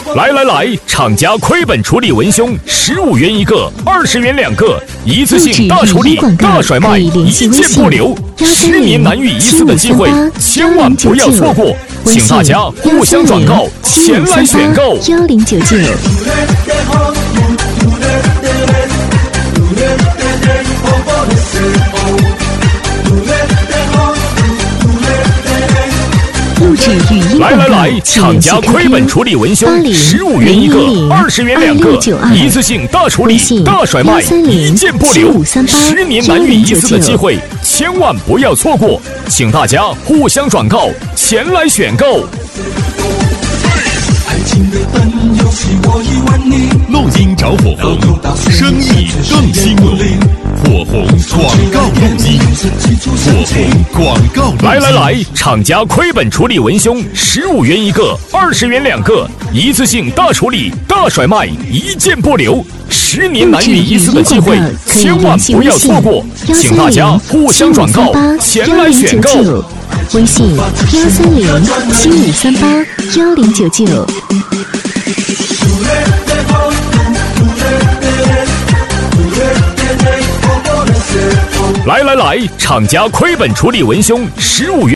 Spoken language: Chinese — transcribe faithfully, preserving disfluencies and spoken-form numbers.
来来来，厂家亏本处理文胸，十五元一个，二十元两个，一次性大处理、大甩卖，一件不留。十年难遇一次的机会，千万不要错过，请大家互相转告，前来选购。 幺零九九。 来来来，厂家亏本处理文胸，十五元一个，二十元两个，一次性大处理、大甩卖，一件不留。十年难遇一次的机会，千万不要错过，请大家互相转告，前来选购。 录音找火红，生意更兴隆。火红广告录音，火红广告录音。 来来来，厂家亏本处理文胸，十五元一个，二十元两个，一次性大处理、大甩卖，一件不留。十年难遇一次的机会，千万不要错过，请大家互相转告，前来选购。 微信幺三零七五三八幺零九九。 来来来，厂家亏本处理文胸，十五元。